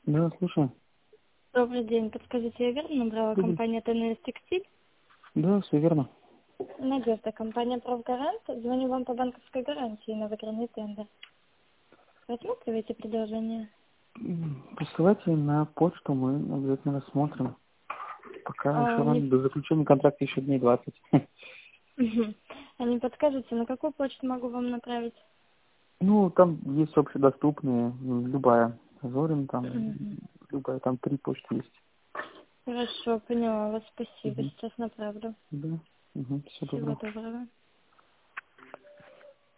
Да, слушаю. Добрый день. Подскажите, я верно набрала Добрый. компания ТНС Текстиль? Да, все верно. Надежда, компания «Правгарант». Звоню вам по банковской гарантии на выигранный тендер. Рассматриваете предложение? Присылайте на почту, мы обязательно рассмотрим. Пока еще Не... рано, до заключения контракта еще дней 20. Мгм. А не подскажете, на какую почту могу вам направить? Ну, там есть общедоступные, любая. Зорин там, Мгм. любая, там 3 почты есть. Хорошо, поняла вас. Спасибо. Угу. Сейчас направлю. Да. Угу. Всего Всего доброго. доброго.